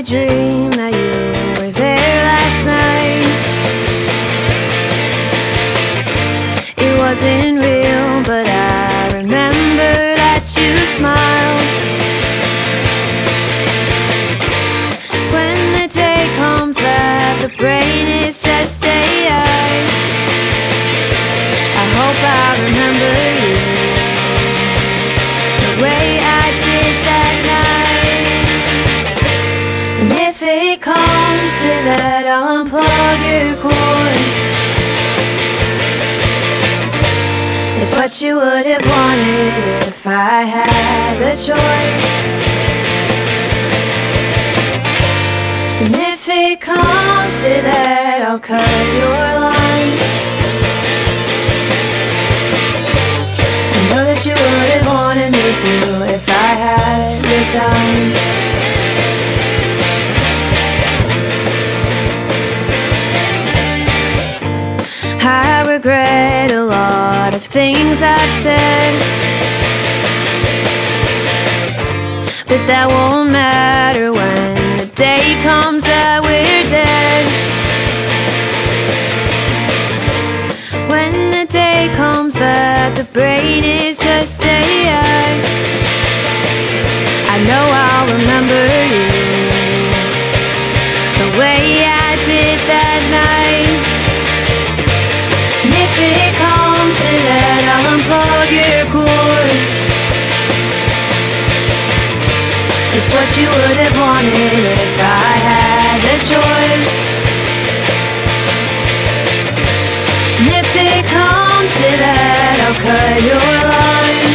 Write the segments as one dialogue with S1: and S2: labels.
S1: dream that you were there last night. It wasn't real, but I remember that you smiled. When the day comes that the brain is just AI, I hope I remember you the way I did that night. And if it comes to that, I'll unplug your cord. It's what you would have wanted if I had the choice. And if it comes to that, I'll cut your line. I know that you would have wanted me to if I had the time. I regret a lot of things I've said, but that won't matter when the day comes that we're dead. When the day comes that the brain is just AI, I know I'll remember you the way I did that night. And if it comes to that, I'll unplug your cord. It's what you would have wanted if I had the choice. And if it comes to that, I'll cut your line.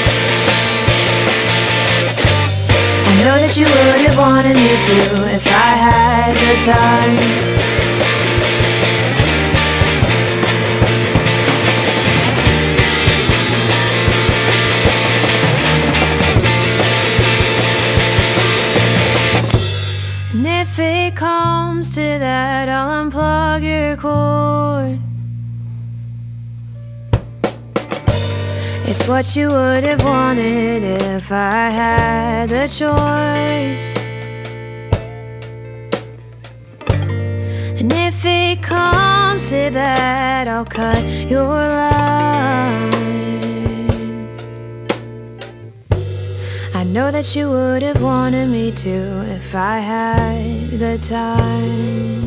S1: I know that you would have wanted me to if I had the time. And if it comes to that, I'll unplug your cord. It's what you would have wanted if I had the choice. And if it comes to that, I'll cut your line. I know that you would have wanted me to if I had the time.